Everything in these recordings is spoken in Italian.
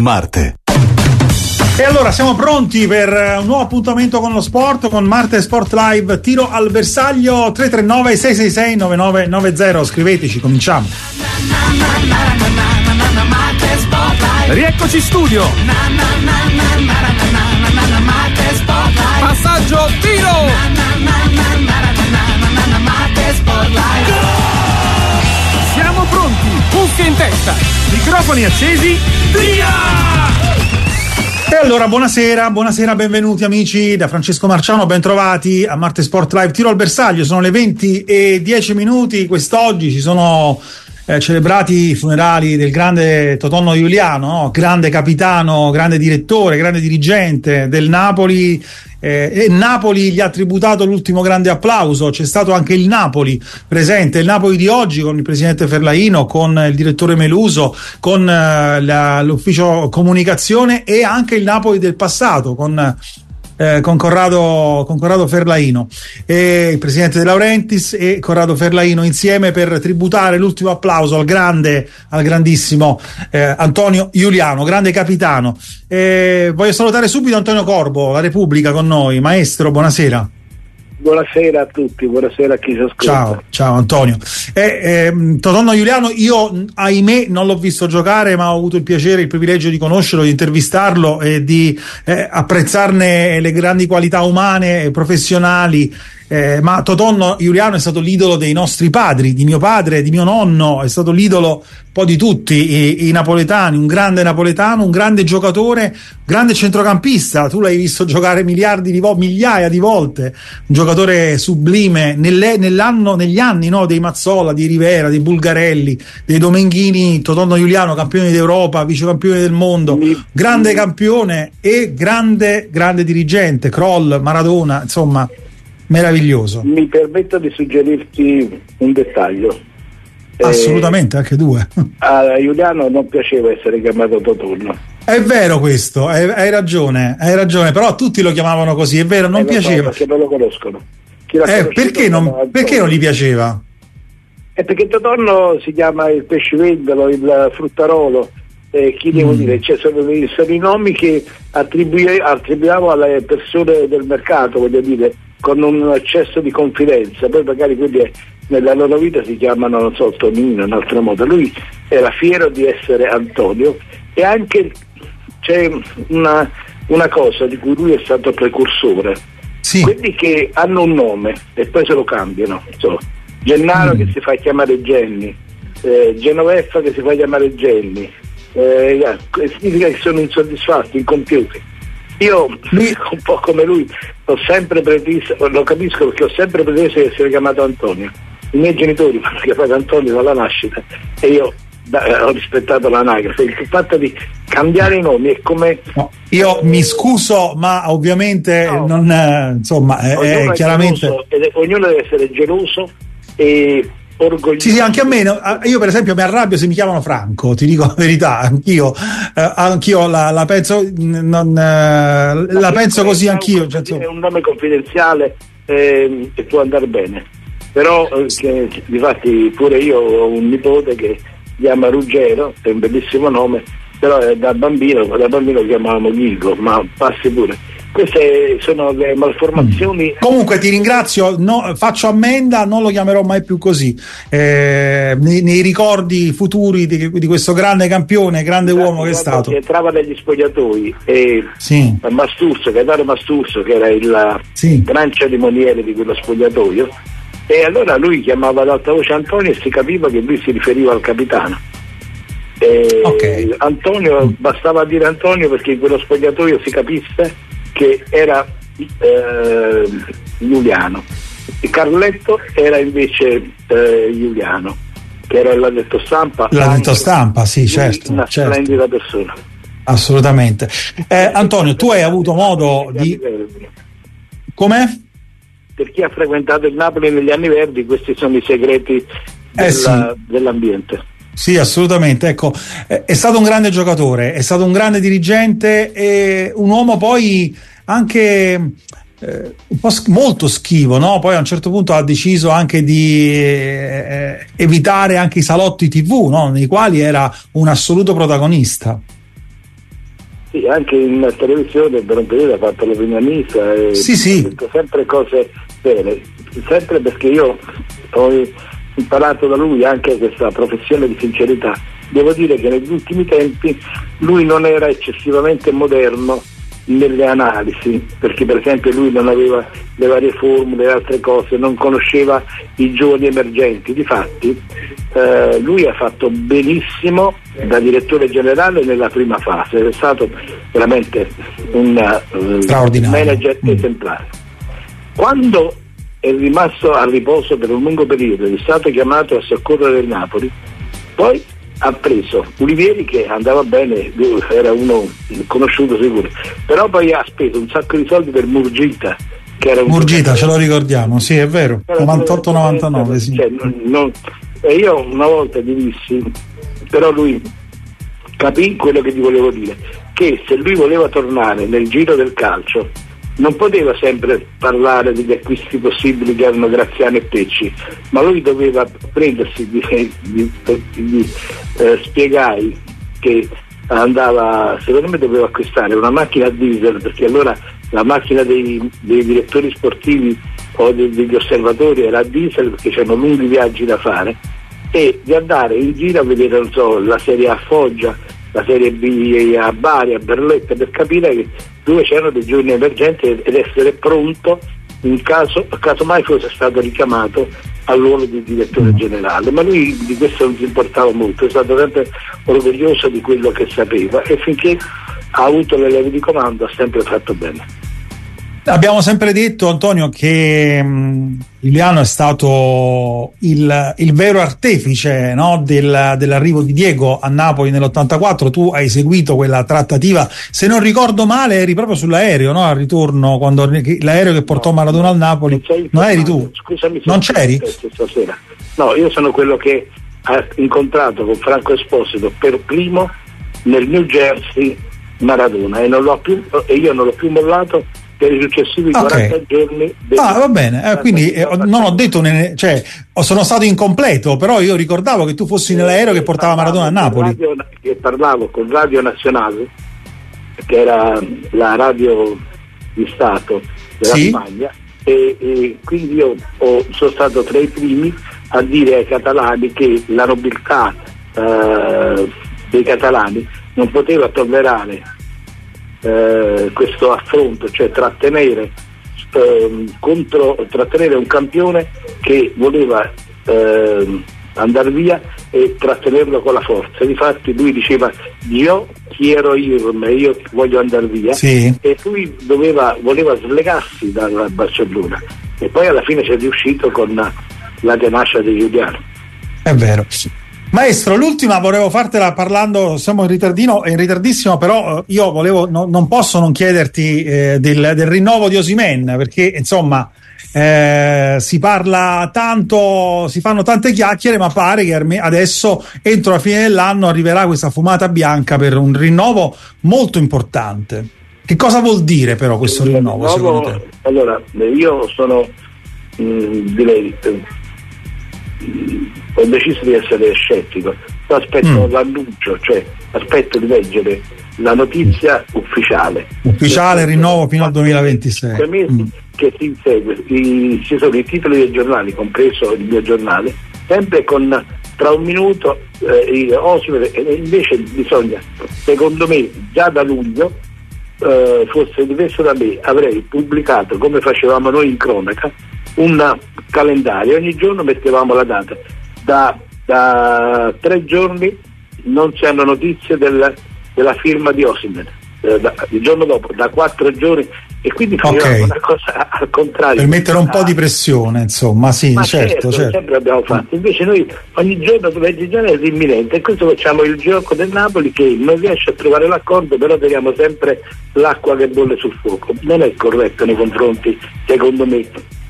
Marte. E allora siamo pronti per un nuovo appuntamento con lo sport, con Marte Sport Live. Tiro al bersaglio. 339 666 9990. Scriveteci, cominciamo. Rieccoci in studio. Passaggio, tiro. Siamo pronti, cuffie in testa, microfoni accesi, via! E allora buonasera, benvenuti amici da Francesco Marciano, ben trovati a Marte Sport Live. Tiro al bersaglio, sono le 20:10. Quest'oggi ci sono celebrati i funerali del grande Totonno Iuliano, no? Grande capitano, grande direttore, grande dirigente del Napoli. E Napoli gli ha tributato l'ultimo grande applauso. C'è stato anche il Napoli presente, il Napoli di oggi con il presidente Ferlaino, con il direttore Meluso, con l'ufficio comunicazione, e anche il Napoli del passato con Corrado Ferlaino, e il presidente De Laurentiis e Corrado Ferlaino insieme per tributare l'ultimo applauso al grandissimo Antonio Iuliano, grande capitano. Voglio salutare subito Antonio Corbo, La Repubblica, con noi. Maestro, buonasera. Buonasera a tutti, buonasera a chi ci ascolta. Ciao Antonio. Totonno Iuliano, io ahimè non l'ho visto giocare, ma ho avuto il piacere, il privilegio di conoscerlo, di intervistarlo e di apprezzarne le grandi qualità umane e professionali. Ma Totonno Iuliano è stato l'idolo dei nostri padri, di mio padre, di mio nonno, è stato l'idolo un po' di tutti i napoletani, un grande napoletano, un grande giocatore, grande centrocampista. Tu l'hai visto giocare migliaia di volte, un giocatore sublime negli anni, no, dei Mazzola, di Rivera, di Bulgarelli, dei Domenghini. Totonno Iuliano, campione d'Europa, vicecampione del mondo, grande campione e grande dirigente. Kroll, Maradona, insomma, meraviglioso. Mi permetto di suggerirti un dettaglio. Assolutamente, anche due. A Iuliano non piaceva essere chiamato Totonno. È vero questo, hai ragione, però tutti lo chiamavano così, è vero, non piaceva. Perché non lo conoscono. Perché non gli piaceva? È perché Totonno si chiama il pescivendolo, il fruttarolo. Chi devo dire? Cioè, sono i nomi che attribuiamo alle persone del mercato, voglio dire, con un eccesso di confidenza. Poi magari quelli nella loro vita si chiamano, non so, Tonino, in altro modo. Lui era fiero di essere Antonio, e anche c'è una cosa di cui lui è stato precursore. Sì. Quelli che hanno un nome e poi se lo cambiano, Gennaro che si fa chiamare Genni, Genoveffa che si fa chiamare Genni, significa che sono insoddisfatti, incompiuti. Io un po' come lui ho sempre preteso, lo capisco, perché ho sempre preteso di essere chiamato Antonio. I miei genitori mi hanno chiamato Antonio dalla nascita e io ho rispettato l'anagrafe. Il fatto di cambiare i nomi è come... No, io mi scuso, ma ovviamente non, insomma, è chiaramente... Ognuno deve essere geloso e orgoglioso. Sì, anche a me. Io per esempio mi arrabbio se mi chiamano Franco, ti dico la verità, anch'io la penso, la penso così anch'io. È un nome confidenziale e può andare bene, però difatti pure io ho un nipote che si chiama Ruggero, è un bellissimo nome, però da bambino lo chiamavamo Ghigo, ma passi pure. Queste sono le malformazioni. Comunque ti ringrazio, faccio ammenda, non lo chiamerò mai più così. Nei ricordi futuri di questo grande campione, grande uomo che è stato. Entrava negli spogliatoi e Gaetano Masturzo, che era il gran cerimoniere di quello spogliatoio, e allora lui chiamava ad alta voce Antonio e si capiva che lui si riferiva al capitano. Okay. Antonio, bastava dire Antonio perché in quello spogliatoio si capisse che era Iuliano. E Carletto era invece Iuliano, che era l'addetto stampa. L'addetto stampa, sì, certo. Una splendida persona. Assolutamente. Antonio, tu hai avuto modo di... Com'è? Per chi ha frequentato il Napoli negli anni verdi, questi sono i segreti dell'ambiente. Sì, assolutamente. Ecco, è stato un grande giocatore, è stato un grande dirigente e un uomo poi anche un po' molto schivo, no? Poi a un certo punto ha deciso anche di evitare anche i salotti TV, no? Nei quali era un assoluto protagonista. Sì, anche in televisione per un periodo ha fatto l'opinionista e sì. ha detto sempre cose vere, sempre, perché io ho imparato da lui anche questa professione di sincerità. Devo dire che negli ultimi tempi lui non era eccessivamente moderno nelle analisi, perché per esempio lui non aveva le varie formule e altre cose, non conosceva i giovani emergenti. Difatti lui ha fatto benissimo da direttore generale nella prima fase, è stato veramente un manager esemplare. Quando è rimasto a riposo per un lungo periodo, è stato chiamato a soccorrere il Napoli, poi ha preso Ulivieri, che andava bene, era uno conosciuto sicuro, però poi ha speso un sacco di soldi per Murgita, che era Murgita, ce lo ricordiamo, sì, è vero, 98-99, sì. E io una volta gli dissi, però lui capì quello che gli volevo dire, che se lui voleva tornare nel giro del calcio non poteva sempre parlare degli acquisti possibili che erano Graziano e Pecci, ma lui doveva prendersi spiegai che andava, secondo me doveva acquistare una macchina diesel, perché allora la macchina dei direttori sportivi o degli osservatori era diesel, perché c'erano lunghi viaggi da fare, e di andare in giro a vedere, non so, la Serie A a Foggia, la Serie B a Bari, a Berletta, per capire che dove c'erano dei giovani emergenti ed essere pronto in caso mai fosse stato richiamato al ruolo di direttore generale. Ma lui di questo non si importava molto, è stato sempre orgoglioso di quello che sapeva, e finché ha avuto le leve di comando ha sempre fatto bene. Abbiamo sempre detto, Antonio, che Giuliano è stato il vero artefice, no, dell'arrivo di Diego a Napoli nell'84. Tu hai seguito quella trattativa, se non ricordo male eri proprio sull'aereo, no, al ritorno, quando l'aereo che portò Maradona al Napoli. Non eri tu? Scusami, non c'eri? Stasera. No, io sono quello che ha incontrato con Franco Esposito per primo nel New Jersey Maradona, e io non l'ho più mollato per i successivi 40 giorni. Va bene, quindi non ho detto, sono stato incompleto, però io ricordavo che tu fossi nell'aereo che portava Maradona a Napoli. Parlavo con Radio Nazionale, che era la radio di Stato della Spagna, e quindi io sono stato tra i primi a dire ai catalani che la nobiltà dei catalani non poteva tollerare questo affronto, cioè trattenere un campione che voleva andare via e trattenerlo con la forza. Difatti lui diceva io quiero irme, io voglio andare via, e lui voleva slegarsi dal Barcellona, e poi alla fine ci è riuscito con la tenacia di Giuliano. È vero. Maestro, l'ultima volevo fartela parlando, siamo in ritardissimo, però io volevo, non posso non chiederti del rinnovo di Osimhen, perché insomma si parla tanto, si fanno tante chiacchiere, ma pare che adesso entro la fine dell'anno arriverà questa fumata bianca per un rinnovo molto importante. Che cosa vuol dire però questo rinnovo secondo te? Allora, io sono ho deciso di essere scettico, aspetto l'annuncio, cioè aspetto di leggere la notizia ufficiale, rinnovo fino al 2026. Che si insegue, ci sono i titoli dei giornali, compreso il mio giornale, sempre con tra un minuto Osimhen, e invece bisogna, secondo me, già da luglio, fosse diverso da me, avrei pubblicato, come facevamo noi in cronaca, un calendario, ogni giorno mettevamo la data. Da 3 giorni non si hanno notizie della firma di Osimhen, il giorno dopo da 4 giorni, e quindi facevamo una cosa al contrario, per mettere un po' di pressione, insomma. Ma certo. Sempre abbiamo fatto. Invece noi ogni giorno tu leggi già è imminente, e questo facciamo il gioco del Napoli, che non riesce a trovare l'accordo, però teniamo sempre l'acqua che bolle sul fuoco. Non è corretto nei confronti, secondo me,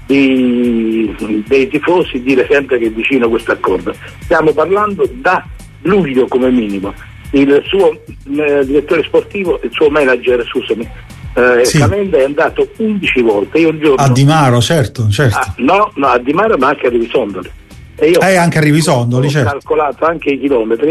dei tifosi dire sempre che è vicino questo accordo. Stiamo parlando da luglio come minimo. Il suo direttore sportivo, il suo manager, scusami, Calenda, è andato 11 volte. Io un giorno a Di Maro, certo. No, a Di Maro, ma anche a Rivisondoli. E io anche a Rivisondoli, ho calcolato anche i chilometri,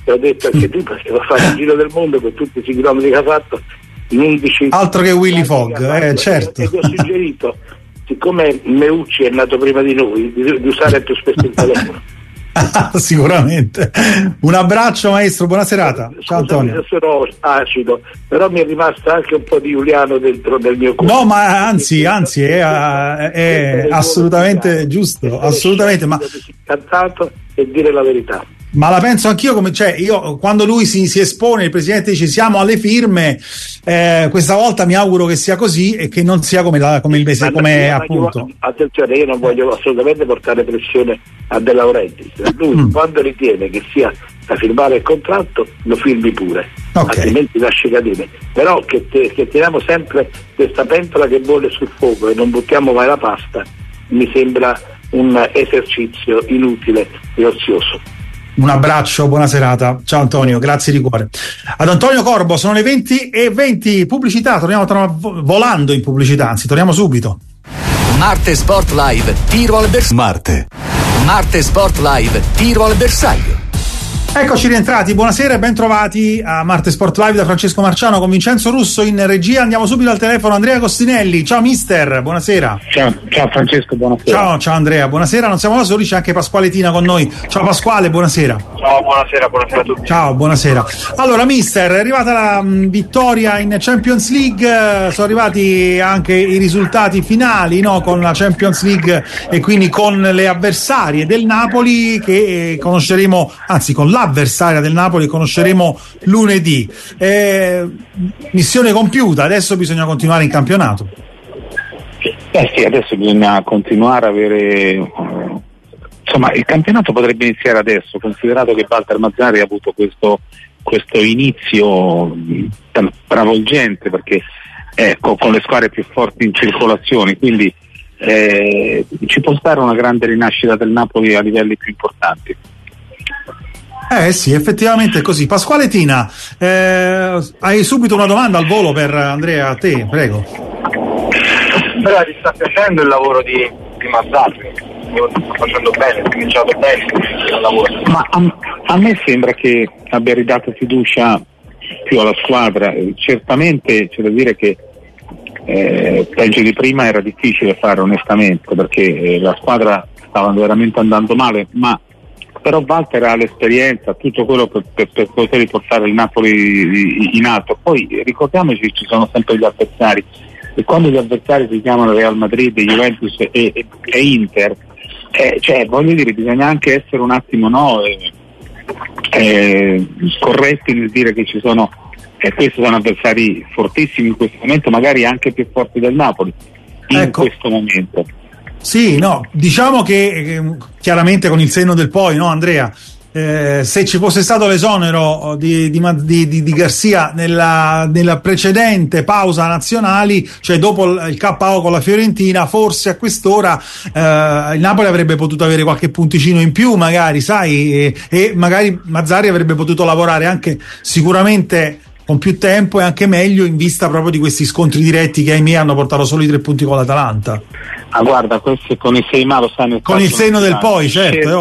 Te l'ho detto anche tu, perché va a fare il giro del mondo con tutti questi chilometri che ha fatto in 11 altro che Willy Fogg, certo. E ti ho suggerito, siccome Meucci è nato prima di noi, di usare più spesso il telefono. Sicuramente. Un abbraccio maestro, buona serata. Ciao Antonio. Se sono acido, però mi è rimasto anche un po' di Giuliano dentro nel mio cuore. No, ma anzi è assolutamente giusto, assolutamente, ma cantato e dire la verità. Ma la penso anch'io, io quando lui si espone, il presidente dice siamo alle firme, questa volta mi auguro che sia così e che non sia come il mese, come appunto. Attenzione, io non voglio assolutamente portare pressione a De Laurentiis. Lui quando ritiene che sia da firmare il contratto lo firmi pure, altrimenti lasci cadere. Però che tiriamo sempre questa pentola che bolle sul fuoco e non buttiamo mai la pasta, mi sembra un esercizio inutile e ozioso. Un abbraccio, buona serata. Ciao Antonio, grazie di cuore. Ad Antonio Corbo, sono le 20:20, pubblicità, torniamo volando in pubblicità, anzi torniamo subito. Marte Sport Live, tiro al bersaglio. Marte Sport Live, tiro al bersaglio. Eccoci rientrati, buonasera e ben trovati a Marte Sport Live da Francesco Marciano con Vincenzo Russo in regia. Andiamo subito al telefono, Andrea Costinelli. Ciao mister, buonasera. Ciao Francesco, buonasera. Ciao Andrea, buonasera. Non siamo da soli, c'è anche Pasquale Tina con noi. Ciao Pasquale, buonasera. Ciao, buonasera a tutti. Ciao, buonasera. Allora mister, è arrivata la vittoria in Champions League, sono arrivati anche i risultati finali, no? Con la Champions League e quindi con le avversarie del Napoli che conosceremo, anzi con l'avversaria del Napoli conosceremo lunedì. Missione compiuta, adesso bisogna continuare in campionato. Sì, adesso bisogna continuare a avere insomma, il campionato potrebbe iniziare adesso, considerato che Walter Mazzarri ha avuto questo inizio travolgente, perché con le squadre più forti in circolazione, quindi ci può stare una grande rinascita del Napoli a livelli più importanti. Sì, effettivamente è così. Pasquale Tina, hai subito una domanda al volo per Andrea, a te, prego. Però ti sta piacendo il lavoro di Mazzarri? Sta facendo bene, ha cominciato bene il lavoro. Ma a me sembra che abbia ridato fiducia più alla squadra. Certamente c'è da dire che peggio di prima era difficile fare, onestamente, perché la squadra stava veramente andando male, ma però Walter ha l'esperienza, tutto quello per poter riportare il Napoli in alto. Poi ricordiamoci, ci sono sempre gli avversari, e quando gli avversari si chiamano Real Madrid, Juventus e Inter, voglio dire, bisogna anche essere un attimo corretti nel dire che ci sono questi sono avversari fortissimi in questo momento, magari anche più forti del Napoli in questo momento. Sì, no, diciamo che chiaramente con il senno del poi, no Andrea, se ci fosse stato l'esonero di Garcia nella precedente pausa nazionali, cioè dopo il KO con la Fiorentina, forse a quest'ora il Napoli avrebbe potuto avere qualche punticino in più, magari, sai, e magari Mazzarri avrebbe potuto lavorare anche sicuramente con più tempo e anche meglio in vista proprio di questi scontri diretti che ahimè hanno portato solo i 3 punti con l'Atalanta. Ah, guarda, questo con il Seima lo stanno con il senno del poi, certo,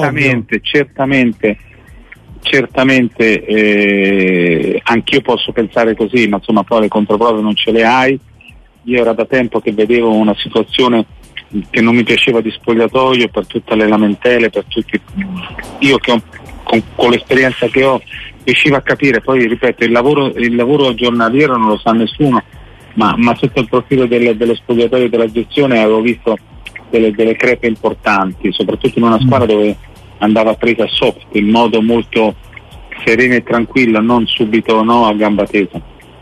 certamente anch'io posso pensare così, ma insomma poi le controprove non ce le hai. Io era da tempo che vedevo una situazione che non mi piaceva di spogliatoio, per tutte le lamentele, per tutti, io che con l'esperienza che ho riuscivo a capire. Poi ripeto, il lavoro giornaliero non lo sa nessuno, ma sotto il profilo dello spogliatoio e della gestione avevo visto delle crepe importanti, soprattutto in una squadra dove andava presa soft, in modo molto sereno e tranquillo, non subito a gamba tesa.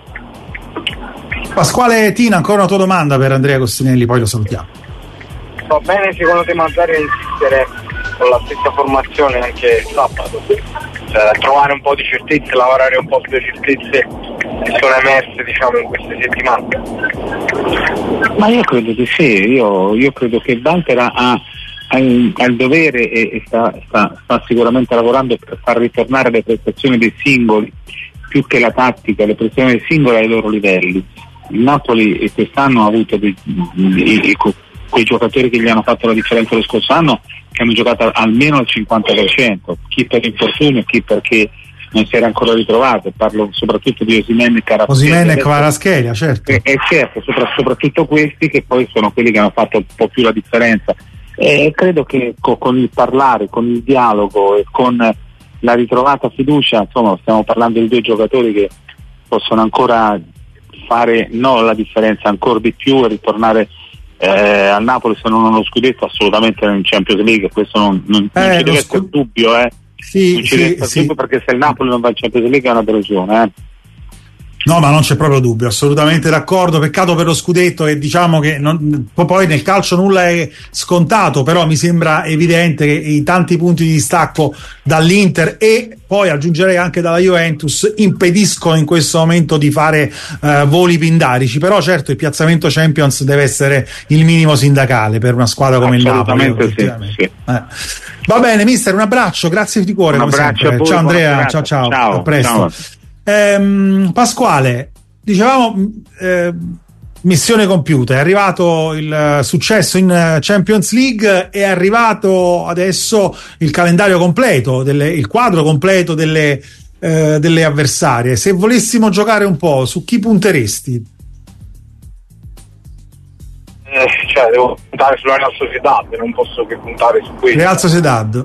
Pasquale Tina, ancora una tua domanda per Andrea Costinelli, poi lo salutiamo. Va bene secondo te Mazzarri a insistere con la stessa formazione anche sabato? Cioè, trovare un po' di certezze, lavorare un po' sulle certezze che sono emerse, diciamo, in queste settimane? Ma io credo di sì, io credo che Walter ha il dovere e sta sicuramente lavorando per far ritornare le prestazioni dei singoli, più che la tattica, le prestazioni dei singoli ai loro livelli. Il Napoli quest'anno ha avuto quei giocatori che gli hanno fatto la differenza lo scorso anno, che hanno giocato almeno al 50%, chi per infortunio, chi perché non si era ancora ritrovato, parlo soprattutto di Osimhen e Kvaratskhelia. Osimhen e Kvaratskhelia, certo. E certo, soprattutto questi che poi sono quelli che hanno fatto un po' più la differenza. E credo che con il parlare, con il dialogo e con la ritrovata fiducia, insomma, stiamo parlando di due giocatori che possono ancora fare la differenza ancora di più e ritornare al Napoli, se non uno scudetto assolutamente in Champions League. Questo non ci deve essere dubbio, Sì, non ci deve essere dubbio, perché se il Napoli non va in Champions League è una delusione. No, ma non c'è proprio dubbio, assolutamente d'accordo. Peccato per lo scudetto, e diciamo che poi nel calcio nulla è scontato, però mi sembra evidente che i tanti punti di distacco dall'Inter e poi aggiungerei anche dalla Juventus impediscono in questo momento di fare voli pindarici. Però certo il piazzamento Champions deve essere il minimo sindacale per una squadra come il Napoli. Sì. Va bene, mister, un abbraccio, grazie di cuore. Un abbraccio a voi, ciao Andrea, ciao, a presto. Pasquale, dicevamo missione compiuta, è arrivato il successo in Champions League, è arrivato adesso il calendario completo, il quadro completo delle avversarie. Se volessimo giocare un po', su chi punteresti? Devo puntare sulla Real Sociedad, non posso che puntare su questo. Real Sociedad.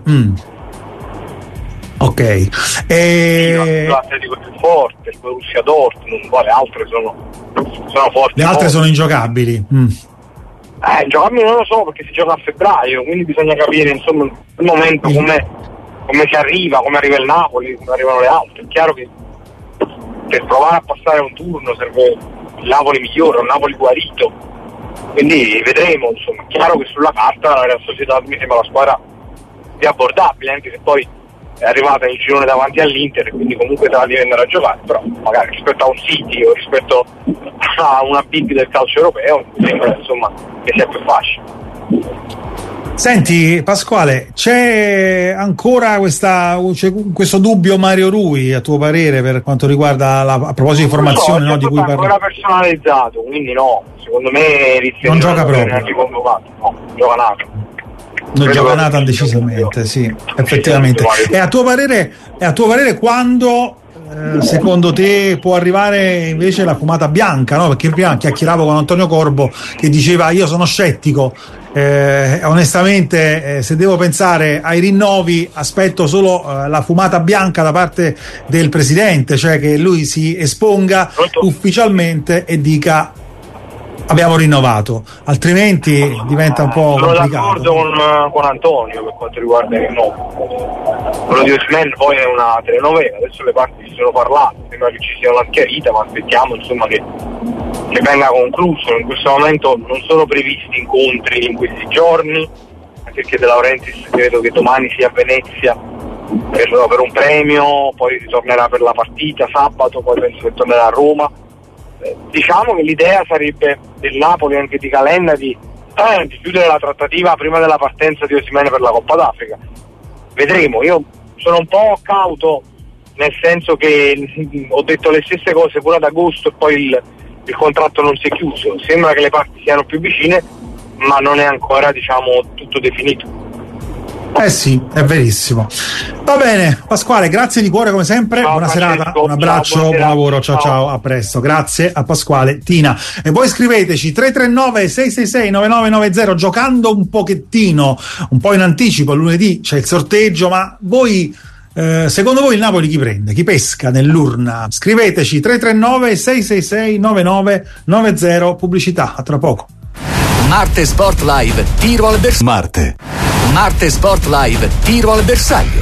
Ok, l'Atletico è più forte, il Borussia Dortmund, le altre sono forti. Le altre sono ingiocabili. Ingiocabili non lo so, perché si gioca a febbraio, quindi bisogna capire insomma il momento come si arriva, come arriva il Napoli, come arrivano le altre. È chiaro che per provare a passare un turno serve il Napoli migliore, un Napoli guarito, quindi vedremo. Insomma, è chiaro che sulla carta la Real Sociedad mi sembra la squadra più abbordabile, anche se poi è arrivata in girone davanti all'Inter, quindi comunque te la devi andare a giocare, però magari rispetto a un City o rispetto a una big del calcio europeo sembra insomma che sia più facile. Senti Pasquale, c'è ancora questo dubbio Mario Rui, a tuo parere, per quanto riguarda a proposito di formazione, no, di cui parli? È ancora personalizzato, quindi no, secondo me non gioca proprio, non gioca nato. Non gioca nata decisamente, sì, effettivamente. E a tuo parere quando secondo te può arrivare invece la fumata bianca, no? Perché prima chiacchieravo con Antonio Corbo che diceva io sono scettico, onestamente se devo pensare ai rinnovi aspetto solo la fumata bianca da parte del presidente, cioè che lui si esponga ufficialmente e dica abbiamo rinnovato, altrimenti diventa un po' complicato. Sono d'accordo con Antonio per quanto riguarda il rinnovo. Quello di Osimhen poi è una telenovela, adesso le parti si sono parlate, sembra che ci sia una chiarita, ma aspettiamo insomma che venga concluso. In questo momento non sono previsti incontri in questi giorni, perché De Laurentiis credo che domani sia a Venezia per un premio, poi ritornerà per la partita sabato, poi penso che tornerà a Roma. Diciamo che l'idea sarebbe del Napoli, anche di Calenda, di chiudere la trattativa prima della partenza di Osimhen per la Coppa d'Africa. Vedremo, io sono un po' cauto, nel senso che ho detto le stesse cose pure ad agosto e poi il contratto non si è chiuso. Sembra che le parti siano più vicine, ma non è ancora tutto definito. Sì, è verissimo. Va bene, Pasquale, grazie di cuore come sempre. Ciao, buona Francesco, serata, un abbraccio, buon lavoro, ciao, a presto. Grazie a Pasquale Tina. E voi scriveteci 339 666 9990, giocando un pochettino, un po' in anticipo. Lunedì c'è il sorteggio, ma voi secondo voi il Napoli chi prende? Chi pesca nell'urna? Scriveteci 339 666 9990. Pubblicità, a tra poco. Marte Sport Live, tiro al bersaglio. Marte Sport Live, tiro al bersaglio.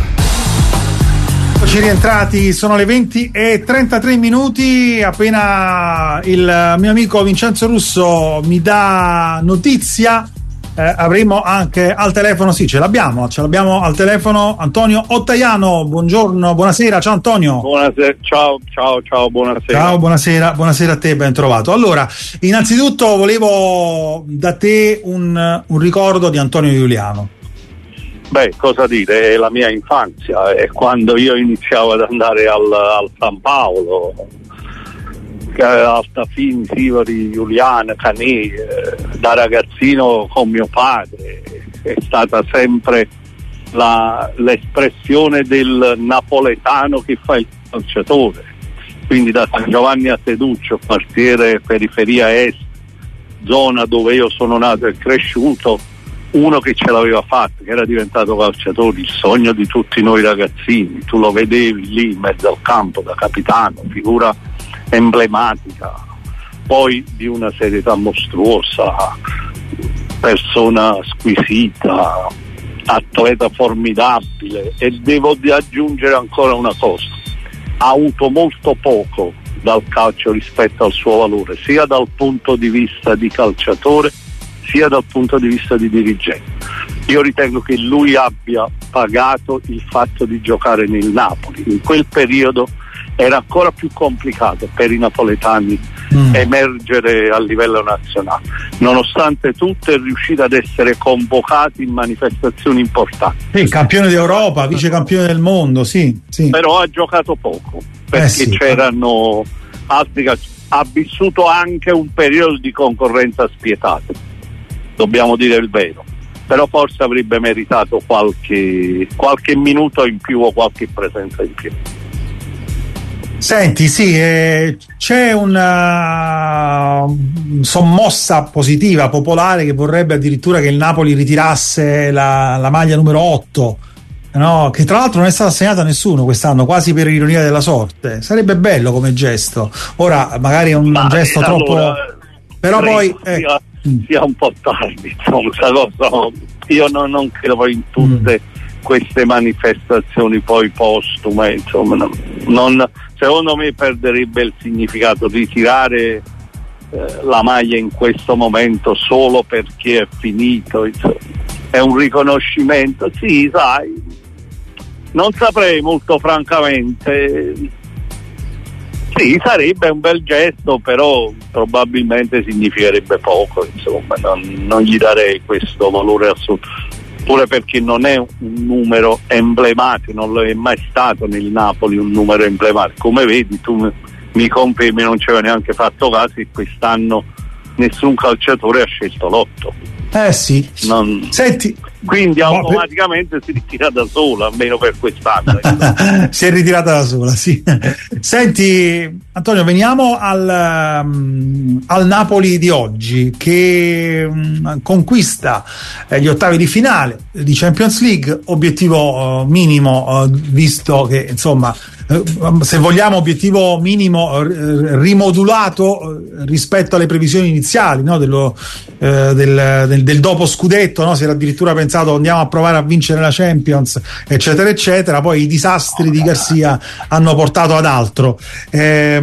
Ci rientrati, sono le 20:33. Appena il mio amico Vincenzo Russo mi dà notizia, avremo anche al telefono, sì, ce l'abbiamo al telefono Antonio Ottaiano. Buongiorno, buonasera, ciao Antonio. Buonasera, ciao, buonasera. Ciao, buonasera a te, ben trovato. Allora, innanzitutto volevo da te un ricordo di Antonio Giuliano. Cosa dire, è la mia infanzia, è quando io iniziavo ad andare al San Paolo, al Tafini di Giuliano, Canì, da ragazzino con mio padre. È stata sempre l'espressione del napoletano che fa il calciatore, quindi da San Giovanni a Teduccio, quartiere periferia est, zona dove io sono nato e cresciuto, uno che ce l'aveva fatta, che era diventato calciatore, il sogno di tutti noi ragazzini, tu lo vedevi lì in mezzo al campo da capitano, figura emblematica, poi di una serietà mostruosa, persona squisita, atleta formidabile, e devo aggiungere ancora una cosa: ha avuto molto poco dal calcio rispetto al suo valore, sia dal punto di vista di calciatore sia dal punto di vista di dirigente. Io ritengo che lui abbia pagato il fatto di giocare nel Napoli. In quel periodo era ancora più complicato per i napoletani emergere a livello nazionale. Nonostante tutto è riuscito ad essere convocato in manifestazioni importanti. Sì, campione d'Europa, vice campione del mondo, sì. Però ha giocato poco, perché c'erano altri. Ha vissuto anche un periodo di concorrenza spietata, dobbiamo dire il vero, però forse avrebbe meritato qualche minuto in più o qualche presenza in più. Senti, sì, c'è una sommossa positiva popolare che vorrebbe addirittura che il Napoli ritirasse la maglia numero 8, no? Che tra l'altro non è stata assegnata a nessuno quest'anno, quasi per ironia della sorte. Sarebbe bello come gesto. Ora magari è un gesto troppo, però poi sia un po' tardi, insomma, cosa, io non credo poi in tutte queste manifestazioni poi postume, insomma, secondo me perderebbe il significato di tirare la maglia in questo momento solo perché è finito, insomma. È un riconoscimento, sì, sai, non saprei molto francamente. Sì, sarebbe un bel gesto, però probabilmente significherebbe poco, insomma, non gli darei questo valore assoluto, pure perché non è un numero emblematico, non lo è mai stato nel Napoli un numero emblematico. Come vedi, tu mi confermi, non ci aveva neanche fatto caso che quest'anno nessun calciatore ha scelto l'8. Sì. Senti, quindi automaticamente si ritira da sola, almeno per quest'anno. Si è ritirata da sola, sì. Senti Antonio, veniamo al Napoli di oggi, che conquista gli ottavi di finale di Champions League, obiettivo minimo, visto che insomma, se vogliamo obiettivo minimo rimodulato rispetto alle previsioni iniziali, no? Del dopo scudetto, no? Si era addirittura pensato andiamo a provare a vincere la Champions, eccetera eccetera, poi i disastri di Garcia hanno portato ad altro, però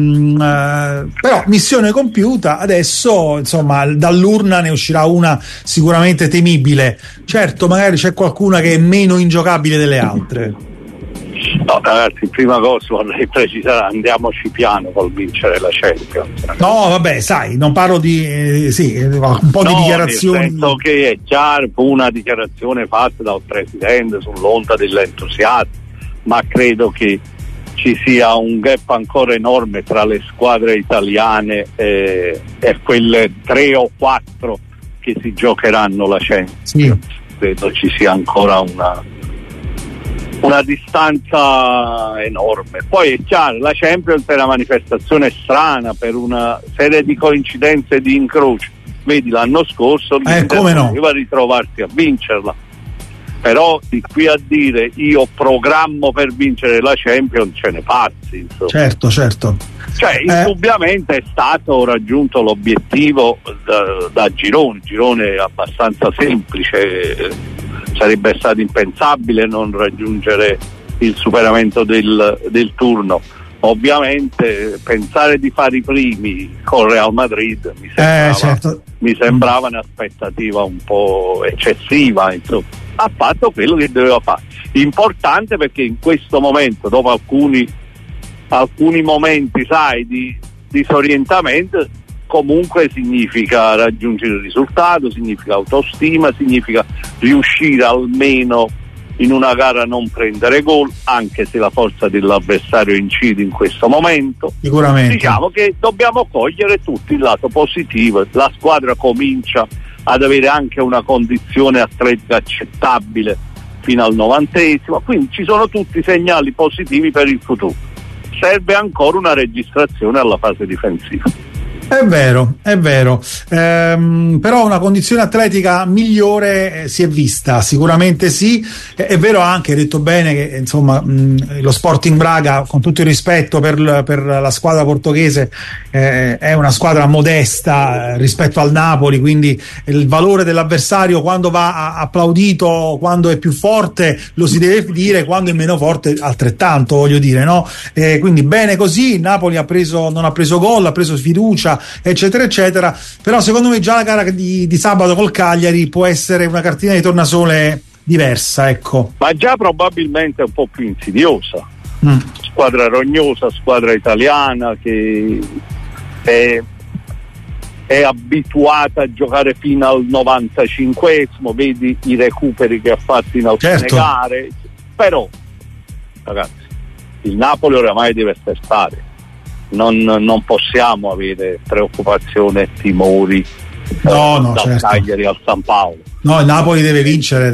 missione compiuta. Adesso insomma dall'urna ne uscirà una sicuramente temibile. Certo, magari c'è qualcuna che è meno ingiocabile delle altre. No, ragazzi, prima cosa vorrei precisare, andiamoci piano col vincere la Champions. No, vabbè, sai, non parlo di un po' di dichiarazioni. Nel senso che è chiaro, una dichiarazione fatta dal presidente sull'onda dell'entusiasmo, ma credo che ci sia un gap ancora enorme tra le squadre italiane e quelle 3 o 4 che si giocheranno la Champions. Sì. Credo ci sia ancora una distanza enorme. Poi è chiaro, la Champions è una manifestazione strana per una serie di coincidenze e di incroci. Vedi, l'anno scorso doveva ritrovarsi a vincerla, però di qui a dire io programmo per vincere la Champions ce ne passi, insomma. Certo. Cioè indubbiamente è stato raggiunto l'obiettivo da girone abbastanza semplice. Sarebbe stato impensabile non raggiungere il superamento del turno. Ovviamente pensare di fare i primi con Real Madrid mi sembrava un'aspettativa un po' eccessiva, insomma. Ha fatto quello che doveva fare. Importante perché in questo momento, dopo alcuni momenti, sai, di disorientamento, comunque significa raggiungere il risultato, significa autostima, significa riuscire almeno in una gara a non prendere gol, anche se la forza dell'avversario incide in questo momento. Sicuramente. Diciamo che dobbiamo cogliere tutto il lato positivo. La squadra comincia ad avere anche una condizione atletica accettabile fino al 90°, quindi ci sono tutti segnali positivi per il futuro. serve ancora una registrazione alla fase difensiva. È vero, però una condizione atletica migliore si è vista, sicuramente sì. È vero anche, hai detto bene, che insomma lo Sporting Braga, con tutto il rispetto per la squadra portoghese, è una squadra modesta rispetto al Napoli, quindi il valore dell'avversario quando va applaudito, quando è più forte lo si deve dire, quando è meno forte altrettanto, voglio dire, no? Quindi bene così. Il Napoli non ha preso gol, ha preso fiducia, eccetera eccetera, però secondo me già la gara di sabato col Cagliari può essere una cartina di tornasole diversa, ecco. Ma già probabilmente un po' più insidiosa. Squadra rognosa, squadra italiana che è abituata a giocare fino al 95esimo, vedi i recuperi che ha fatto in alcune gare, però ragazzi, il Napoli oramai deve sterzare. Non possiamo avere preoccupazione e timori dal certo. Cagliari al San Paolo. No, il Napoli deve vincere,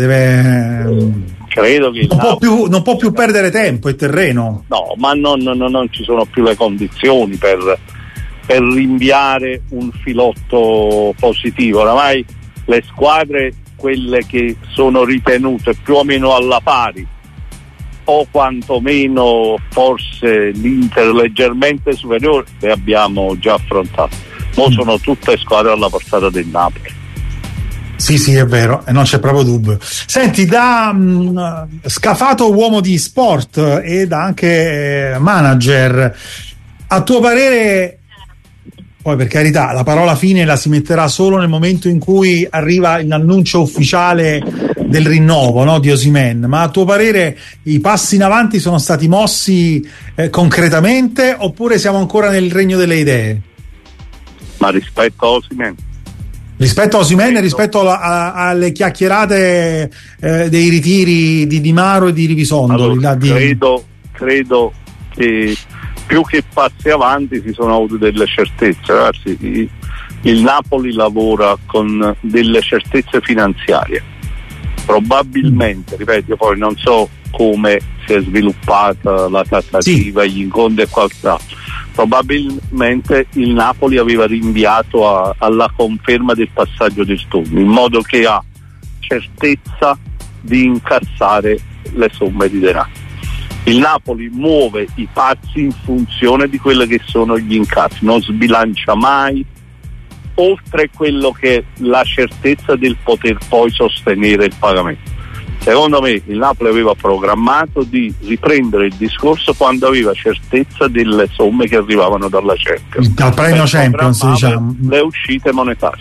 credo che non può più perdere tempo e terreno. No, ma non ci sono più le condizioni per rinviare un filotto positivo. Oramai le squadre, quelle che sono ritenute più o meno alla pari, o quantomeno forse l'Inter leggermente superiore, le abbiamo già affrontate. Sono tutte squadre alla portata del Napoli. Sì, è vero, e non c'è proprio dubbio. Senti, da scafato uomo di sport ed anche manager, a tuo parere, poi per carità la parola fine la si metterà solo nel momento in cui arriva l'annuncio ufficiale del rinnovo, no, di Osimhen, ma a tuo parere i passi in avanti sono stati mossi concretamente, oppure siamo ancora nel regno delle idee? Ma rispetto a Osimhen? Rispetto a Osimhen e rispetto alle chiacchierate dei ritiri di Di Maro e di Rivisondoli. Allora, credo che più che passi avanti si sono avute delle certezze. Ragazzi, il Napoli lavora con delle certezze finanziarie. Probabilmente, ripeto, poi non so come si è sviluppata la trattativa, gli incontri e quant'altro. Probabilmente il Napoli aveva rinviato alla conferma del passaggio del turno, in modo che ha certezza di incassare le somme di denaro. Il Napoli muove i passi in funzione di quelli che sono gli incassi, non sbilancia mai oltre quello che è la certezza del poter poi sostenere il pagamento. Secondo me il Napoli aveva programmato di riprendere il discorso quando aveva certezza delle somme che arrivavano dalla Champions, dal premio Champions, diciamo, le uscite monetarie.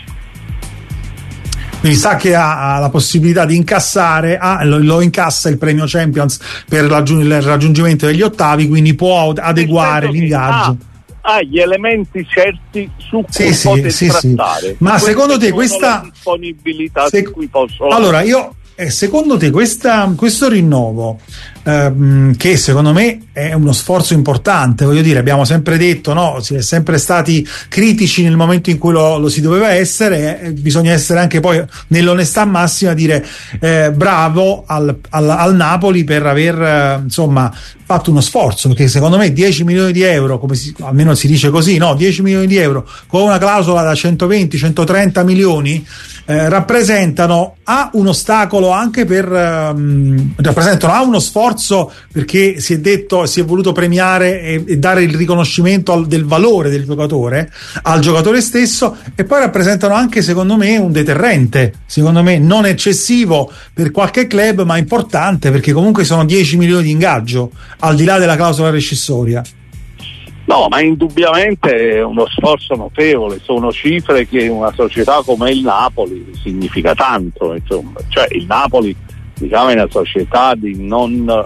Quindi sa che ha la possibilità di incassare, lo incassa il premio Champions per il raggiungimento degli ottavi, quindi può adeguare l'ingaggio. Ha gli elementi certi su cui poter trattare. Ma secondo te questa disponibilità su cui posso... Allora secondo te questo rinnovo, che secondo me è uno sforzo importante, voglio dire, abbiamo sempre detto, no, si è sempre stati critici nel momento in cui lo si doveva essere, bisogna essere anche poi nell'onestà massima, dire bravo al Napoli per aver insomma fatto uno sforzo, perché secondo me 10 milioni di euro, almeno si dice così, no, 10 milioni di euro con una clausola da 120-130 milioni rappresentano un ostacolo anche rappresentano uno sforzo, perché si è voluto premiare e dare il riconoscimento del valore del giocatore al giocatore stesso, e poi rappresentano anche, secondo me, un deterrente, secondo me non eccessivo per qualche club, ma importante, perché comunque sono 10 milioni di ingaggio al di là della clausola rescissoria. No, ma indubbiamente è uno sforzo notevole, sono cifre che una società come il Napoli significa tanto, insomma. Cioè il Napoli, diciamo, è una società di non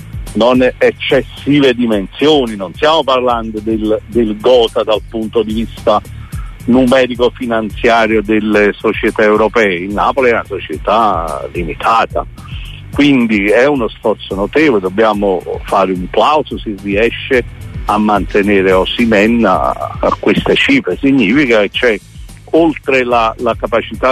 eccessive dimensioni, non stiamo parlando del Gotha dal punto di vista numerico finanziario delle società europee. Il Napoli è una società limitata, quindi è uno sforzo notevole, dobbiamo fare un plauso se riesce a mantenere Osimhen a queste cifre. Significa che c'è, oltre la capacità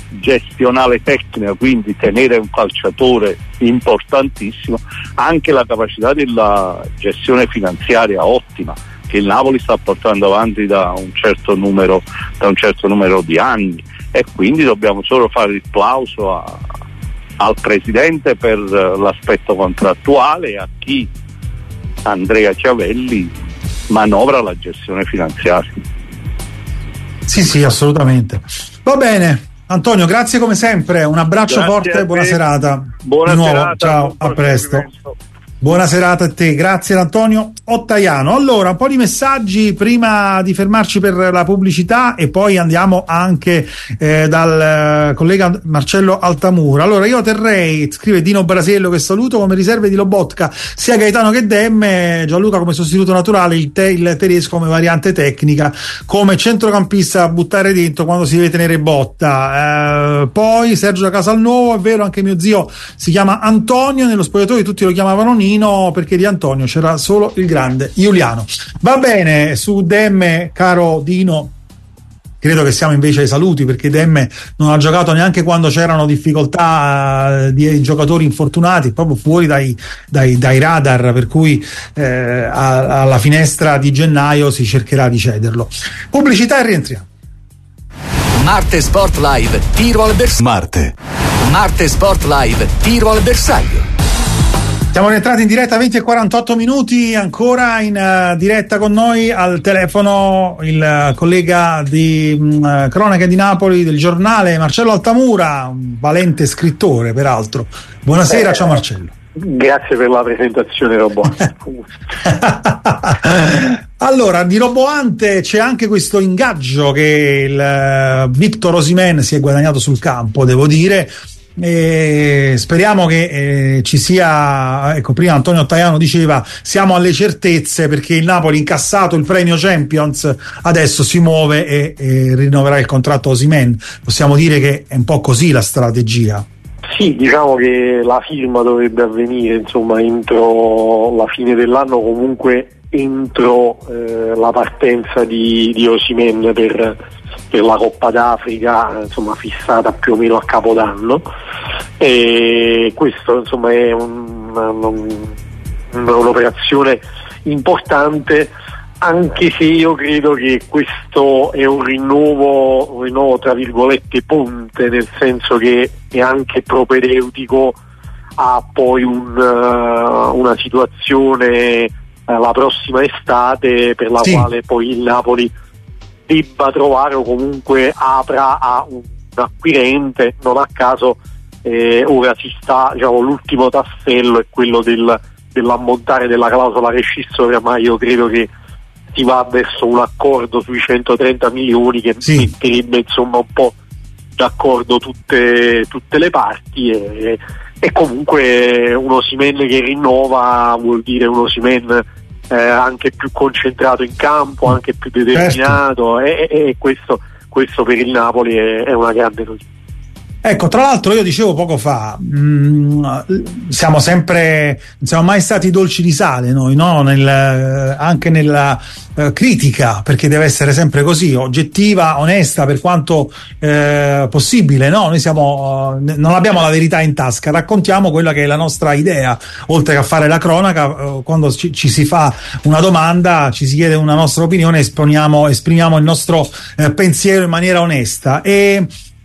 gestionale tecnica, quindi tenere un calciatore importantissimo, anche la capacità della gestione finanziaria ottima che il Napoli sta portando avanti da un certo numero di anni, e quindi dobbiamo solo fare il plauso al presidente per l'aspetto contrattuale e a chi, Andrea Chiavelli, manovra la gestione finanziaria. Sì, assolutamente. Va bene, Antonio, grazie come sempre, un abbraccio forte, buona serata. Buona serata, ciao, a presto. Buona serata a te, grazie ad Antonio Ottaiano. Allora, un po' di messaggi prima di fermarci per la pubblicità e poi andiamo anche dal collega Marcello Altamura. Allora, io terrei, scrive Dino Brasiello, che saluto, come riserve di Lobotka sia Gaetano che Demme, Gianluca come sostituto naturale, il tedesco come variante tecnica, come centrocampista a buttare dentro quando si deve tenere botta. Poi Sergio da Casalnuovo, è vero, anche mio zio si chiama Antonio, nello spogliatoio tutti lo chiamavano Nino, perché di Antonio c'era solo il grande Giuliano. Va bene, su Demme, caro Dino, credo che siamo invece ai saluti, perché Demme non ha giocato neanche quando c'erano difficoltà di giocatori infortunati, proprio fuori dai radar, per cui alla finestra di gennaio si cercherà di cederlo. Pubblicità e rientriamo. Marte Sport Live, tiro al bersaglio. Marte Sport Live, tiro al bersaglio. Siamo rientrati in diretta 20:48, ancora in diretta con noi al telefono il collega di Cronache di Napoli del giornale, Marcello Altamura, un valente scrittore peraltro. Buonasera, ciao Marcello. Grazie per la presentazione, Roboante. Allora, di roboante c'è anche questo ingaggio che il Victor Osimhen si è guadagnato sul campo, devo dire. E speriamo che ci sia, ecco, prima Antonio Ottaiano diceva siamo alle certezze, perché il Napoli, incassato il premio Champions, adesso si muove e rinnoverà il contratto Osimhen. Possiamo dire che è un po' così la strategia. Sì, diciamo che la firma dovrebbe avvenire insomma entro la fine dell'anno, comunque entro la partenza di Osimhen per la Coppa d'Africa, insomma fissata più o meno a Capodanno, e questo insomma è un'operazione importante, anche se io credo che questo è un rinnovo tra virgolette ponte, nel senso che è anche propedeutico a poi una situazione la prossima estate per la quale poi il Napoli debba trovare o comunque apra a un acquirente. Non a caso ora si sta, diciamo, l'ultimo tassello è quello dell'ammontare della clausola rescissoria, ma io credo che si va verso un accordo sui 130 milioni che metterebbe insomma un po' d'accordo tutte le parti, e comunque un Osimhen che rinnova vuol dire un Osimhen anche più concentrato in campo, anche più determinato, e questo per il Napoli è una grande notizia. Ecco, tra l'altro io dicevo poco fa, non siamo mai stati dolci di sale noi, no? Anche nella critica, perché deve essere sempre così, oggettiva, onesta per quanto possibile, no? Noi non abbiamo la verità in tasca, raccontiamo quella che è la nostra idea, oltre che a fare la cronaca. Quando ci si fa una domanda, ci si chiede una nostra opinione, esprimiamo il nostro pensiero in maniera onesta. E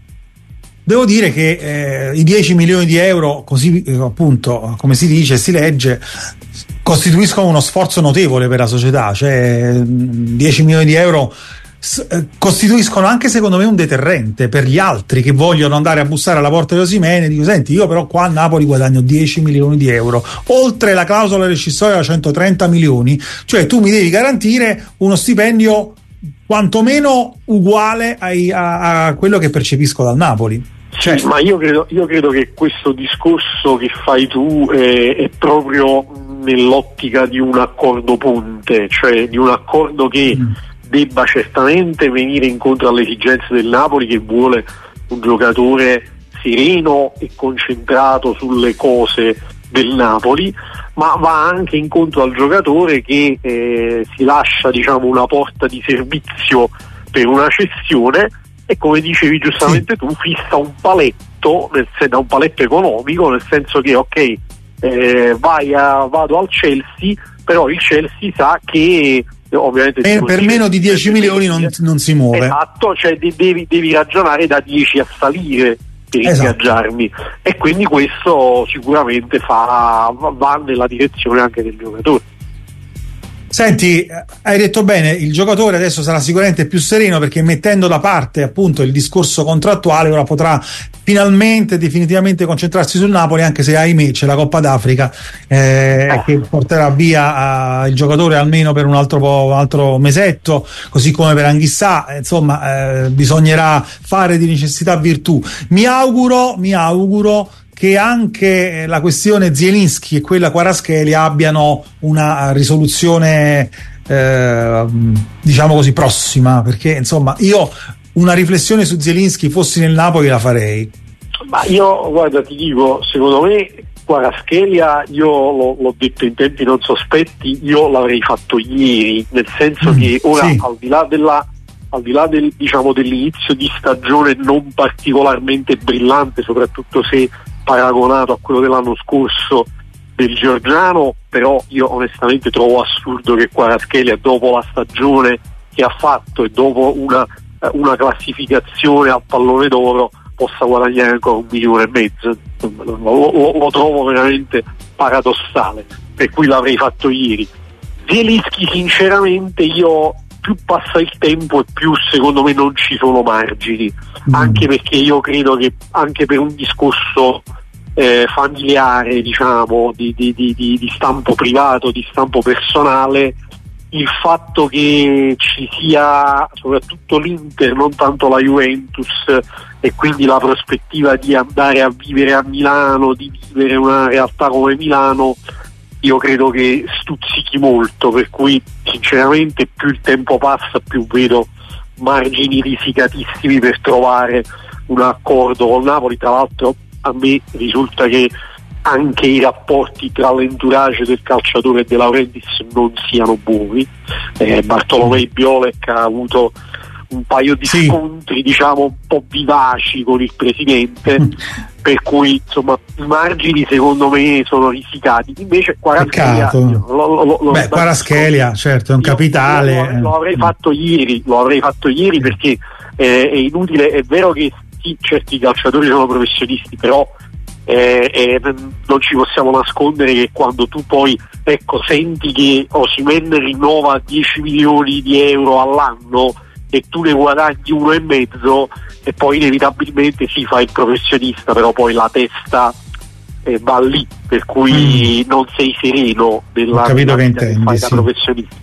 devo dire che i 10 milioni di euro, così appunto come si dice, si legge, costituiscono uno sforzo notevole per la società. Cioè 10 milioni di euro costituiscono anche secondo me un deterrente per gli altri che vogliono andare a bussare alla porta di Osimhen e dico: senti, io però qua a Napoli guadagno 10 milioni di euro oltre la clausola rescissoria da 130 milioni, cioè tu mi devi garantire uno stipendio quantomeno uguale a quello che percepisco dal Napoli. Cioè, ma io credo che questo discorso che fai tu è proprio nell'ottica di un accordo ponte, cioè di un accordo che debba certamente venire incontro alle esigenze del Napoli, che vuole un giocatore sereno e concentrato sulle cose del Napoli, ma va anche incontro al giocatore che si lascia, diciamo, una porta di servizio per una cessione, e come dicevi giustamente tu, fissa un paletto, da un paletto economico, nel senso che ok, vado al Chelsea, però il Chelsea sa che ovviamente per meno di 10 milioni non si muove. Esatto, cioè devi ragionare da 10 a salire per ingaggiarmi, e quindi questo sicuramente va nella direzione anche del giocatore. Senti, hai detto bene, il giocatore adesso sarà sicuramente più sereno, perché mettendo da parte appunto il discorso contrattuale ora potrà finalmente definitivamente concentrarsi sul Napoli, anche se ahimè c'è la Coppa d'Africa che porterà via il giocatore almeno per un altro mesetto, così come per Anghissà. Insomma, bisognerà fare di necessità virtù. Mi auguro che anche la questione Zielinski e quella Kvaratskhelia abbiano una risoluzione diciamo così prossima, perché insomma io una riflessione su Zielinski, fossi nel Napoli, la farei. Ma io, guarda, ti dico, secondo me Kvaratskhelia, io l'ho detto in tempi non sospetti, io l'avrei fatto ieri, nel senso che ora sì, al di là del, diciamo, dell'inizio di stagione non particolarmente brillante, soprattutto se paragonato a quello dell'anno scorso del Giorgiano, però io onestamente trovo assurdo che Kvaratskhelia, dopo la stagione che ha fatto e dopo una classificazione al Pallone d'Oro, possa guadagnare ancora 1,5 milioni. Lo trovo veramente paradossale, per cui l'avrei fatto ieri. Zielinski, sinceramente, io più passa il tempo e più secondo me non ci sono margini, anche perché io credo che anche per un discorso familiare, diciamo, di stampo privato, di stampo personale, il fatto che ci sia soprattutto l'Inter, non tanto la Juventus, e quindi la prospettiva di andare a vivere a Milano, di vivere una realtà come Milano, io credo che stuzzichi molto, per cui sinceramente più il tempo passa più vedo margini risicatissimi per trovare un accordo con Napoli. Tra l'altro a me risulta che anche i rapporti tra l'entourage del calciatore e De Laurentiis non siano buoni. Bartolomei Biolek ha avuto un paio di scontri, diciamo, un po' vivaci con il presidente, per cui insomma i margini secondo me sono risicati. Invece Kvaratskhelia, Kvaratskhelia certo è un capitale. Lo avrei fatto ieri perché è inutile, è vero che sì, certi calciatori sono professionisti, però non ci possiamo nascondere che quando tu poi senti che Osimhen rinnova 10 milioni di euro all'anno e tu ne guadagni 1,5, e poi inevitabilmente si fa il professionista, però poi la testa va lì, per cui non sei sereno nella vita che fai da professionista.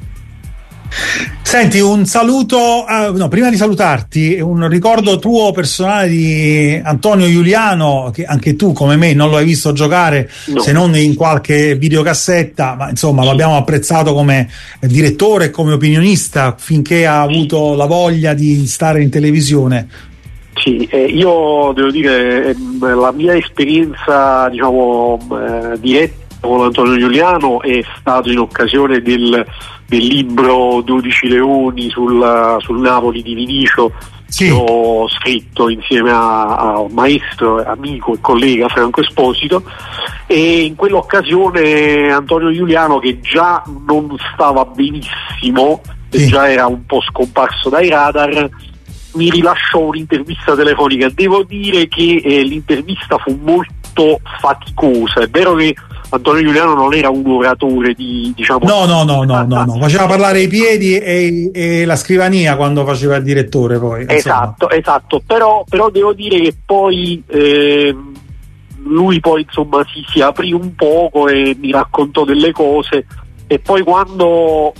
Senti, un saluto, prima di salutarti, un ricordo tuo personale di Antonio Giuliano, che anche tu come me non lo hai visto giocare, se non in qualche videocassetta, ma insomma l'abbiamo apprezzato come direttore e come opinionista finché ha avuto la voglia di stare in televisione. Sì, io devo dire, la mia esperienza, diciamo, diretta con Antonio Giuliano è stato in occasione del libro 12 Leoni sul Napoli di Vinicio, che ho scritto insieme a maestro, amico e collega Franco Esposito, e in quell'occasione Antonio Giuliano, che già non stava benissimo e già era un po' scomparso dai radar, mi rilasciò un'intervista telefonica. Devo dire che l'intervista fu molto faticosa. È vero che Antonio Giuliano non era un oratore diciamo. No. Faceva parlare i piedi e la scrivania quando faceva il direttore, poi. Esatto. Però devo dire che poi lui poi insomma si aprì un poco e mi raccontò delle cose, e poi quando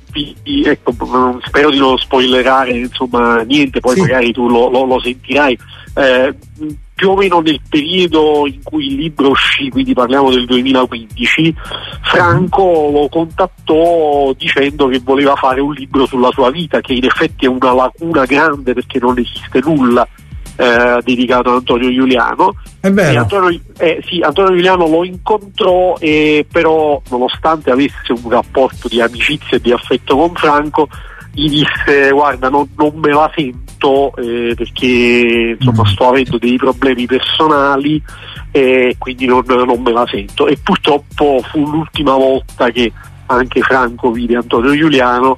spero di non spoilerare insomma niente, poi magari tu lo sentirai, più o meno nel periodo in cui il libro uscì, quindi parliamo del 2015, Franco lo contattò dicendo che voleva fare un libro sulla sua vita, che in effetti è una lacuna grande perché non esiste nulla dedicato ad Antonio Giuliano. È vero. Antonio Giuliano lo incontrò, però nonostante avesse un rapporto di amicizia e di affetto con Franco, gli disse: guarda, non me la sento momento perché insomma sto avendo dei problemi personali e quindi non me la sento, e purtroppo fu l'ultima volta che anche Franco vide Antonio Giuliano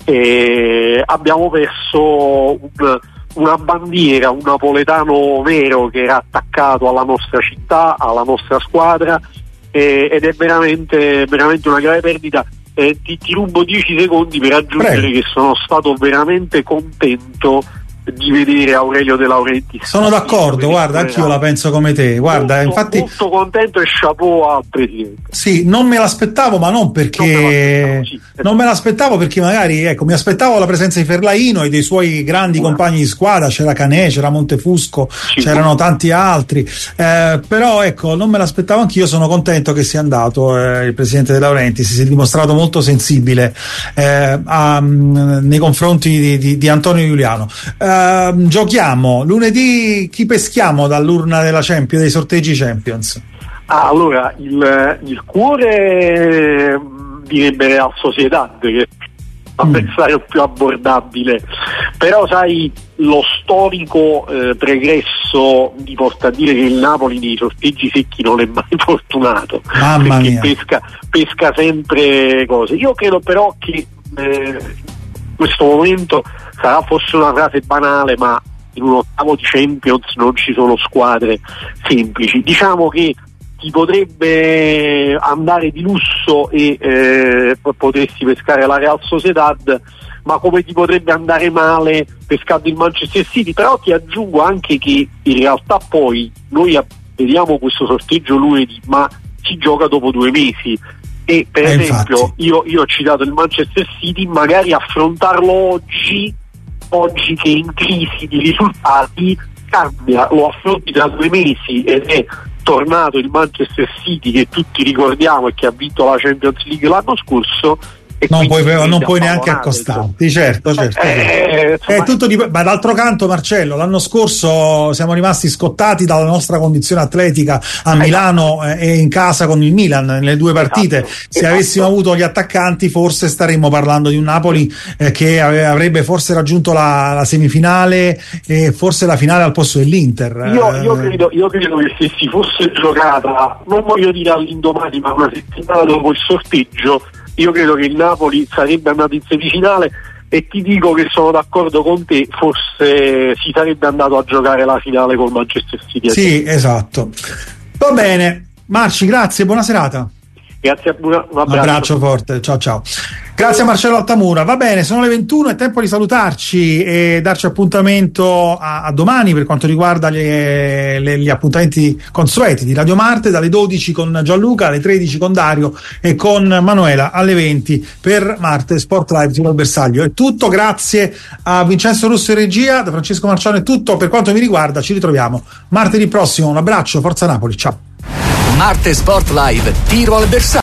e abbiamo perso una bandiera, un napoletano vero che era attaccato alla nostra città, alla nostra squadra, ed è veramente una grave perdita. Ti rubo 10 secondi per aggiungere che sono stato veramente contento di vedere Aurelio De Laurentiis. Sono d'accordo, guarda, anch'io la penso come te. Guarda, molto, infatti molto contento, e chapeau al presidente. Sì, non me l'aspettavo, ma non perché non me l'aspettavo perché magari, ecco, mi aspettavo la presenza di Ferlaino e dei suoi grandi compagni di squadra, c'era Canè, c'era Montefusco, c'erano tanti altri, però ecco, non me l'aspettavo anch'io. Sono contento che sia andato il presidente De Laurentiis, si è dimostrato molto sensibile nei confronti di Antonio Giuliano. Giochiamo lunedì, chi peschiamo dall'urna della Champions, dei sorteggi Champions? Allora il cuore direbbe Real Sociedad, che è l'avversario più abbordabile, però sai, lo storico pregresso mi porta a dire che il Napoli nei sorteggi secchi non è mai fortunato. Mamma mia. pesca sempre cose. Io credo però che in questo momento sarà forse una frase banale, ma in un ottavo di Champions non ci sono squadre semplici. Diciamo che ti potrebbe andare di lusso e potresti pescare la Real Sociedad, ma come ti potrebbe andare male pescando il Manchester City. Però ti aggiungo anche che in realtà poi noi vediamo questo sorteggio lunedì, ma si gioca dopo 2 mesi. E per esempio io ho citato il Manchester City, magari affrontarlo oggi che è in crisi di risultati cambia, lo affronti tra 2 mesi ed è tornato il Manchester City che tutti ricordiamo e che ha vinto la Champions League l'anno scorso. Non puoi neanche accostarti, certo. È tutto ma d'altro canto, Marcello, l'anno scorso siamo rimasti scottati dalla nostra condizione atletica a Milano e in casa con il Milan nelle 2 partite. Se avessimo avuto gli attaccanti forse staremmo parlando di un Napoli che avrebbe forse raggiunto la semifinale e forse la finale al posto dell'Inter. Io credo che se si fosse giocata, non voglio dire all'indomani, ma una settimana dopo il sorteggio, io credo che il Napoli sarebbe andato in semifinale, e ti dico che sono d'accordo con te, forse si sarebbe andato a giocare la finale col Manchester City. Sì, esatto. Va bene, Marci, grazie, buona serata. Grazie, un abbraccio forte, ciao. Grazie a Marcello Altamura. Va bene, sono le 21, è tempo di salutarci e darci appuntamento a domani per quanto riguarda gli appuntamenti consueti di Radio Marte, dalle 12 con Gianluca, alle 13 con Dario e con Manuela alle 20 per Marte Sport Live Tiro al Bersaglio. È tutto, grazie a Vincenzo Russo in regia, da Francesco Marciano è tutto per quanto mi riguarda. Ci ritroviamo martedì prossimo, un abbraccio, forza Napoli, ciao. Marte Sport Live Tiro al Bersaglio.